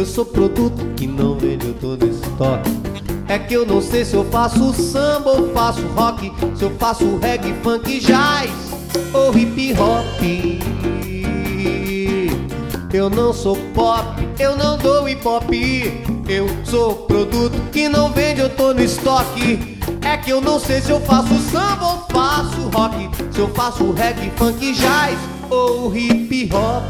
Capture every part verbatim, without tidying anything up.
sou produto que não vende, eu tô no estoque. É que eu não sei se eu faço samba ou faço rock, se eu faço reggae, funk, jazz ou hip hop. Eu não sou pop, eu não dou hip hop. Eu sou produto que não vende, eu tô no estoque. É que eu não sei se eu faço samba ou faço rock, se eu faço reggae, funk, jazz ou hip hop.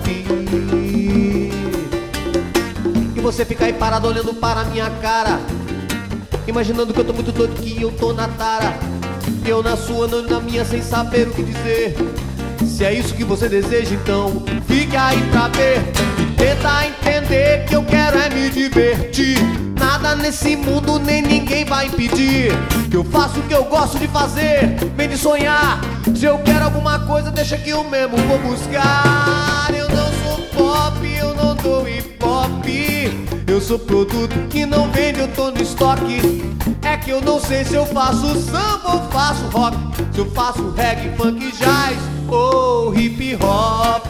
E você fica aí parado olhando para a minha cara, imaginando que eu tô muito doido, que eu tô na tara. Eu na sua, não na minha, sem saber o que dizer. Se é isso que você deseja, então fique aí pra ver. Tenta entender que eu quero é me divertir. Nada nesse mundo nem ninguém vai impedir que eu faço o que eu gosto de fazer. Vem de sonhar. Se eu quero alguma coisa, deixa que eu mesmo vou buscar. Eu não sou pop, eu não dou hip hop. Eu sou produto que não vende, eu tô no estoque. É que eu não sei se eu faço samba ou faço rock, se eu faço reggae, funk, jazz ou hip hop.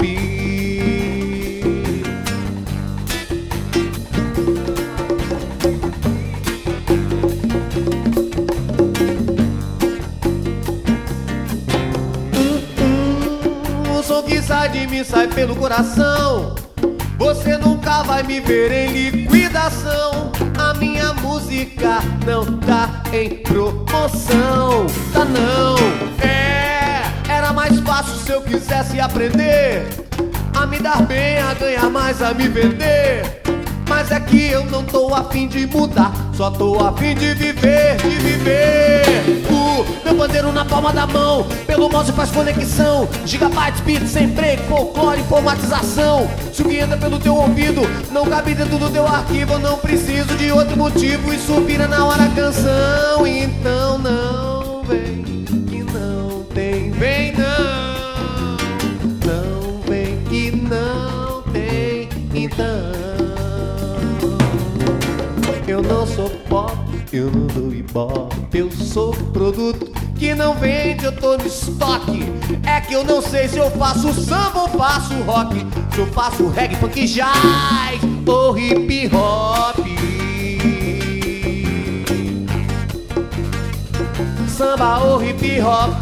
hum, hum, O som que sai de mim sai pelo coração. Você nunca vai me ver em liquidação. A minha música não tá em promoção. Tá não. É, era mais fácil se eu quisesse aprender a me dar bem, a ganhar mais, a me vender. Mas é que eu não tô a fim de mudar, só tô a fim de viver, de viver. O meu pandeiro na palma da mão, pelo mouse faz conexão. Gigabytes, beats, sem break, folclore, informatização. Se o que entra pelo teu ouvido não cabe dentro do teu arquivo, eu não preciso de outro motivo. Isso vira na hora a canção. Então não vem que não tem, vem não. Não vem que não tem, então. Eu não sou pop, eu não dou ibope. Eu sou produto que não vende, eu tô no estoque. É que eu não sei se eu faço samba ou faço rock, se eu faço reggae, funk, jazz ou hip hop. Samba ou hip hop,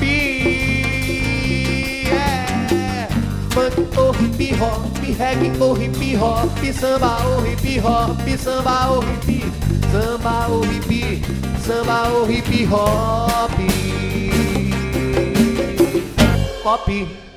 é. Funk ou hip hop, reggae ou hip hop, samba ou hip hop, samba ou hip, samba ou hip, samba ou hip hop, pop.